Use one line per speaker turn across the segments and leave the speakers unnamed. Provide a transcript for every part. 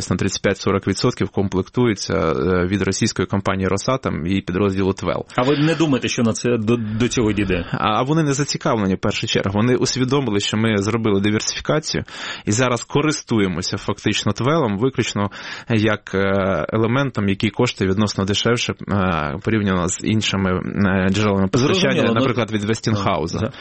дійсно 35-40% комплектуються від російської компанії «Росатом» і підрозділу «ТВЕЛ».
А ви не думаєте, що на це до цього дійде?
А вони не зацікавлені, в першу чергу. Вони усвідомили, що ми зробили диверсифікацію і зараз користуємося фактично ТВЕЛом виключно як елементом, який коштує відносно дешевше порівняно з іншими джерелами постачання, наприклад, від Вестінгхауза.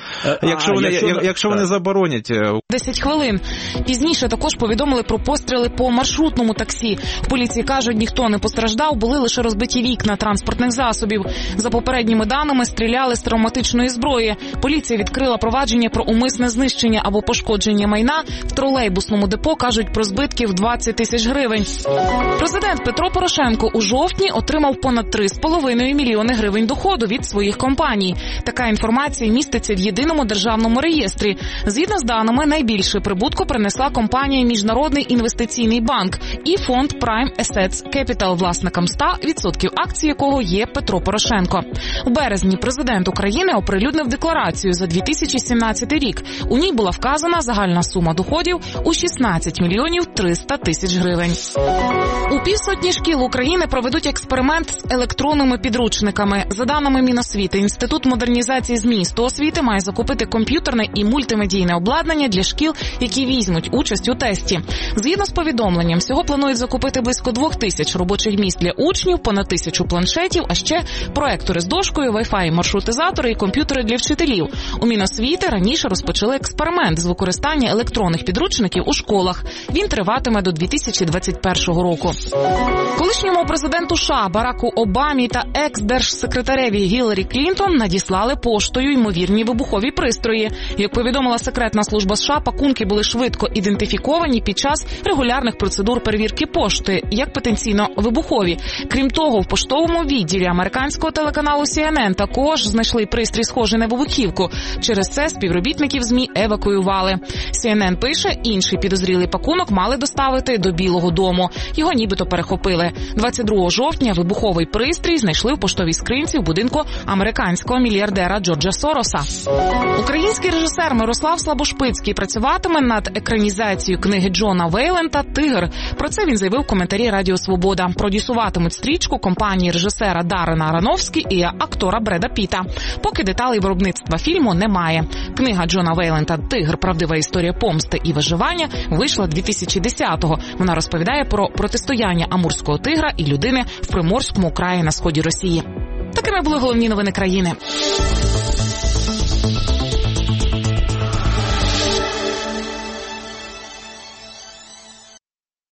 Якщо вони заборонять...
10 хвилин. Пізніше також повідомили про постріли по маршрутному таксі. В поліції кажуть, ніхто не постраждав, були лише розбиті вікна транспортних засобів. За попередніми даними, стріляли з травматичної зброї. Поліція відкрила провадження про умисне знищення або пошкодження майна. В тролейбусному депо кажуть про збитки в 20 тисяч гривень. Президент Петро Порошенко у жовтні отримав понад 3,5 мільйони гривень доходу від своїх компаній. Така інформація міститься в єдиному державному реєстрі. Згідно з даними, найбільше прибутку принесла компанія Міжнародний інвестиційний банк і фонд Prime Assets Capital, власником 100% акцій якого є Петро Порошенко. У березні президент України оприлюднив декларацію за 2017 рік. У ній була вказана загальна сума доходів у 16 мільйонів 300 тисяч гривень. У півсотні шкіл України проведуть експеримент з електронними підручниками. За даними Міносвіти, Інститут модернізації змісту освіти має закупити комп'ютерне і мультимедійне обладнання для шкіл, які візьмуть участь у тесті. Згідно з повідомленням, всього планують закупити близько 2000 робочих місць для учнів, понад 1000 планшетів, а ще проектори з дошкою, Wi-Fi, маршрутизатори і комп'ютери для вчителів. У Міносвіти раніше розпочали експеримент з використання електронних підручників у школах. Він триватиме до 2021 року. Колишньому президенту США Бараку Обамі та екс-держсекретареві Гіларі Клінтон надіслали поштою ймовірні вибухові пристрої. Як повідомила секретна служба США, пакунки були швидко ідентифіковані під час регулярних процедур перевірки пошти, як потенційно вибухові. Крім того, в поштовому відділі американського телеканалу CNN також знайшли пристрій, схожий на вибухівку. Через це співробітників ЗМІ евакуювали. CNN пише, інший підозрілий пакунок мали доставити до Білого дому. Його нібито перехопили. 22 жовтня вибуховий пристрій знайшли в поштовій скринці в будинку американського мільярдера Джорджа Сороса. Український режисер Мирослав Слабошпицький працюватиме над екранізацією книги Джона Вейлента «Тигр». Про це він заявив в коментарі Радіо Свобода. Продюсуватимуть стрічку компанії режисера Дарена Аронофскі і актора Бреда Піта. Поки деталей виробництва фільму немає. Книга Джона Вейлента «Тигр. Правдива історія помсти і виживання» вийшла 2010-го. Вона розповідає про протистояння амурського тигра і людини в Приморському краї на сході Росії. Такими були головні новини країни.